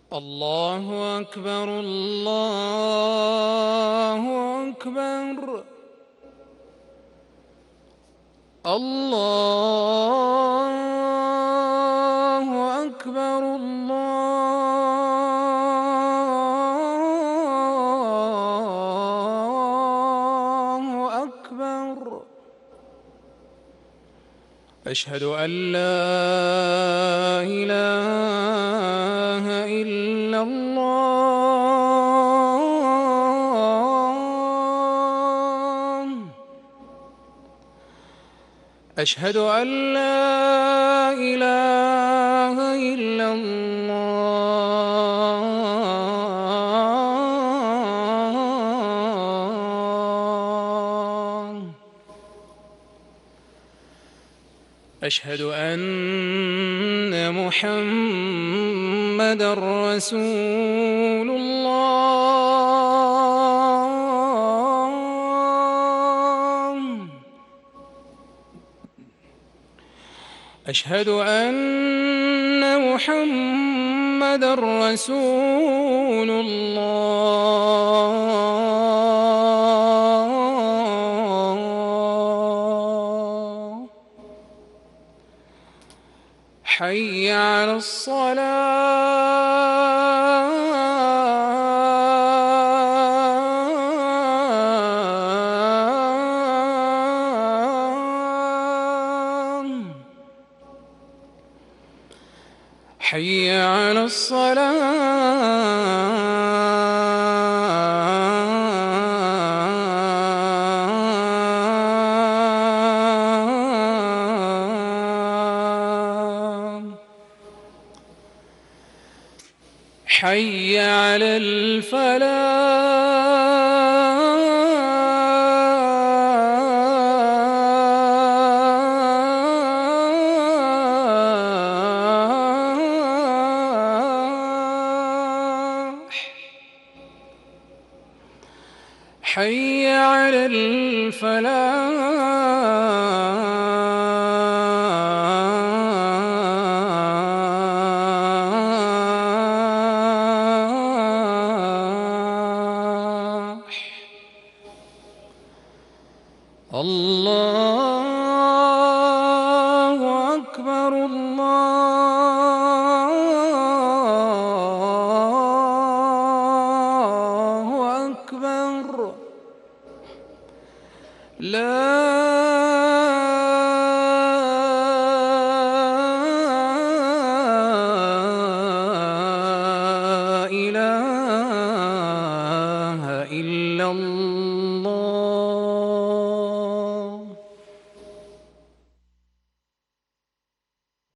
الله أكبر الله أكبر الله أكبر الله أكبر. أشهد أن لا إله إلا الله. أشهد أن لا إله إلا الله. أشهد أن محمدًا رسول الله. أشهد أن محمدًا رسول الله. حي على الصلاة. حي على الصلاة. حي على الفلاح. حي على الفلاح. الله أكبر الله أكبر. لا إله إلا الله.